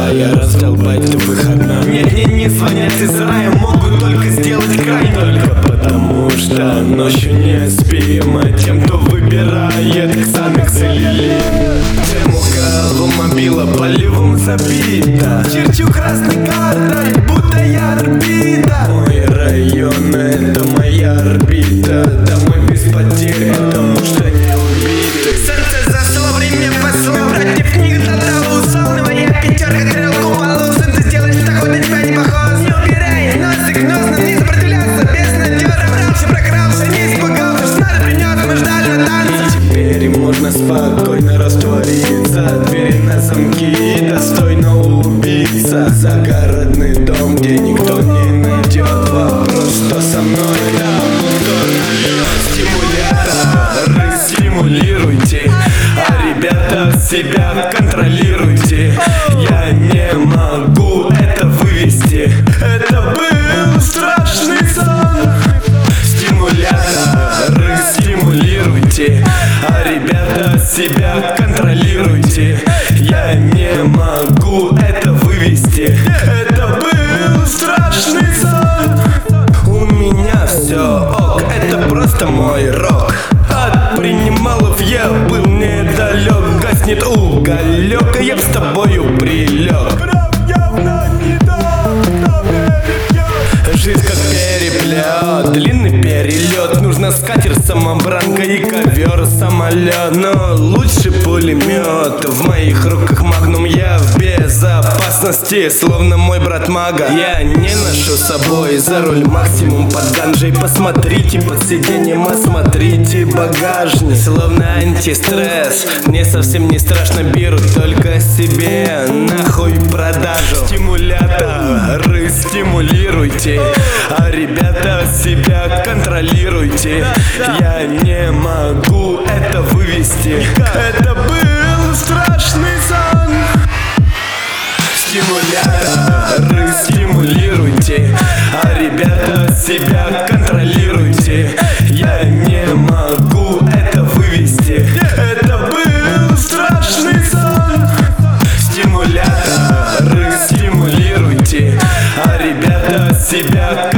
твоя раздолбать до выхода. Мне не звонят из рая, могут только сделать край. Только потому что ночью не спим, а тем, кто выбирает Ксанакс или Лин. Термоколу мобила поливом забита, черчу красной картой, будто я орбита. Мой район — это моя орбита. Домой без потерь, потому что не убиты. Сердце зашло, время пошло, против них тогда усал. Моя пятерка стрелку полу, ты сделаешь такой, на тебя не похож. Не убирай носик, гнусно, не сопротивляться, без надежды. Раньше прокрался, не испугался, что надо принес, мы ждали на танцы. Теперь можно спокойно раствориться. Двери на замки, достойно убийца. Загородный дом, где никто не найдет. Вопрос, что со мной, там стимулятор. Стимулируйте, а ребята себя контролируйте. Я не могу это вывести. Это был страшный сон. Стимулятор, стимулируйте, а ребята себя контролируйте. Я не могу это вывести. Это был страшный сон. У меня все ок, это просто мой рок. От принималов я был недалек. Гаснет уголек, а я с тобою прилег. Жизнь как переплет, длинный перелет. Нужно скатерть, самобранка и ковер, самолет. Но лучше пулемет. В моих руках магнум, я в безопасности, словно мой брат мага. Я не ношу с собой за руль максимум под ганжей. Посмотрите под сиденьем, осмотрите багажник. Словно антистресс, мне совсем не страшно. Берут только себе нахуй продажу. Стимуляторы, стимулируйте, а ребята себя контролируйте. Я не могу это вывести. Это был страшный сон. Стимуляторы, стимулируйте, а ребята себя контролируйте. Я не могу это вывести. Это был страшный сон. Стимуляторы, стимулируйте, а ребята себя